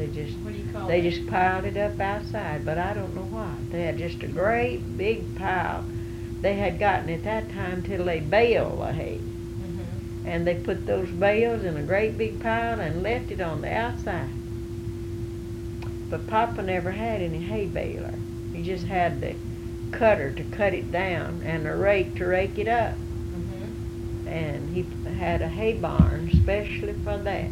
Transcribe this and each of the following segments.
What do you call They that? just piled it up outside, but I don't know why. They had just a great big pile. They had gotten at that time till they bale the hay. And they put those bales in a great big pile and left it on the outside. But Papa never had any hay baler. He just had the cutter to cut it down and a rake to rake it up. And he had a hay barn especially for that.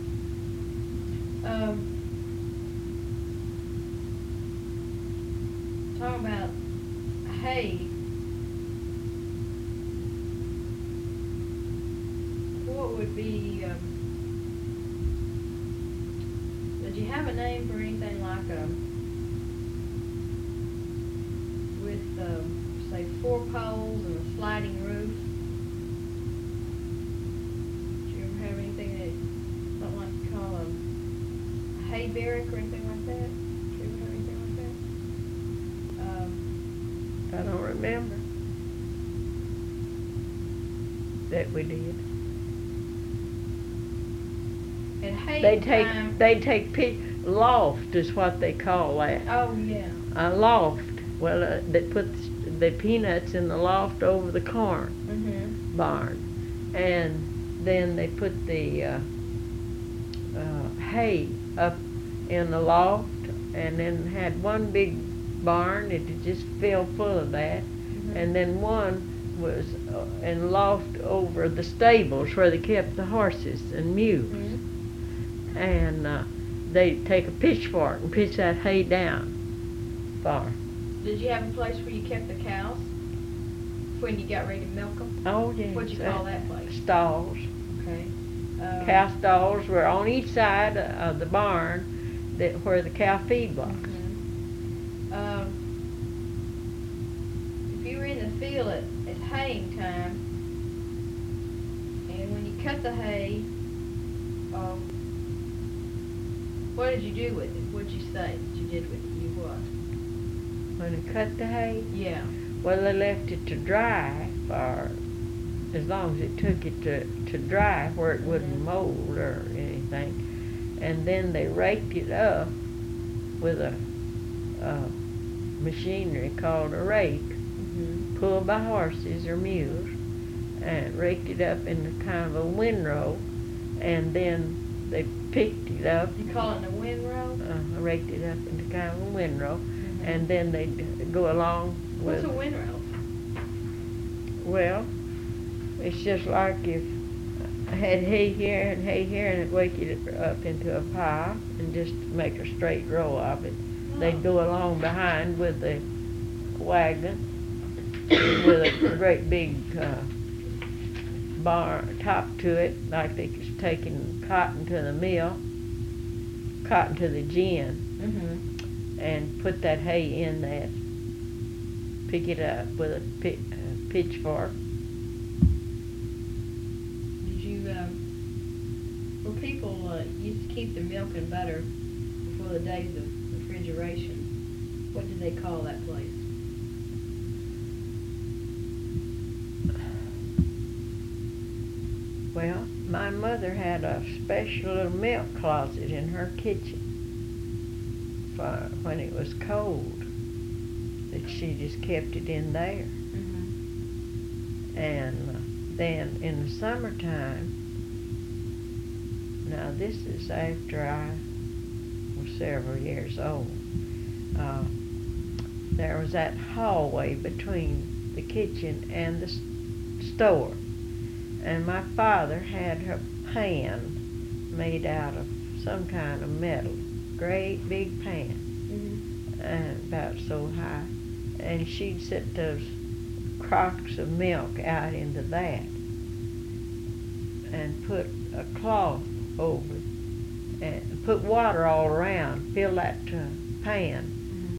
Talking about hay, what would be, did you have a name for anything like with, say, 4 poles and a sliding roof? Did you ever have anything that, something like you call a hay barrack or anything like that? Did you ever have anything like that? I don't remember that we did. And hay time. They'd take loft is what they call that. Oh yeah. A loft. Well, they put the peanuts in the loft over the corn barn, and then they put the hay up in the loft, and then had one big barn. It just filled full of that, and then one was in loft over the stables where they kept the horses and mules. And they'd take a pitchfork and pitch that hay down far. Did you have a place where you kept the cows when you got ready to milk them? Oh, yes. What'd you call that place? Stalls. Okay. Cow stalls were on each side of the barn where the cow feed was. If you were in the field at haying time, and when you cut the hay, what did you do with it? What'd you say that you did with it? You what? When they cut the hay? Yeah. Well, they left it to dry for as long as it took it to dry where it wouldn't mold or anything. And then they raked it up with a machinery called a rake, pulled by horses or mules, and raked it up in kind of a windrow, and then they picked it up. You call it a windrow? Raked it up into kind of a windrow, and then they'd go along with... What's a windrow? Well, it's just like if I had hay here and hay here, and it'd wake it up into a pile and just make a straight row of it. They'd go along behind with the wagon with a great big bar top to it, like they was taking cotton to the mill, cotton to the gin, and put that hay in that, pick it up with a pitchfork. Did you, well, people used to keep their milk and butter before the days of refrigeration. What did they call that place? Well, my mother had a special little milk closet in her kitchen for when it was cold, that she just kept it in there. And then in the summertime, now this is after I was several years old, there was that hallway between the kitchen and the store. And my father had her pan made out of some kind of metal, great big pan, and about so high. And she'd set those crocks of milk out into that and put a cloth over it and put water all around, fill that pan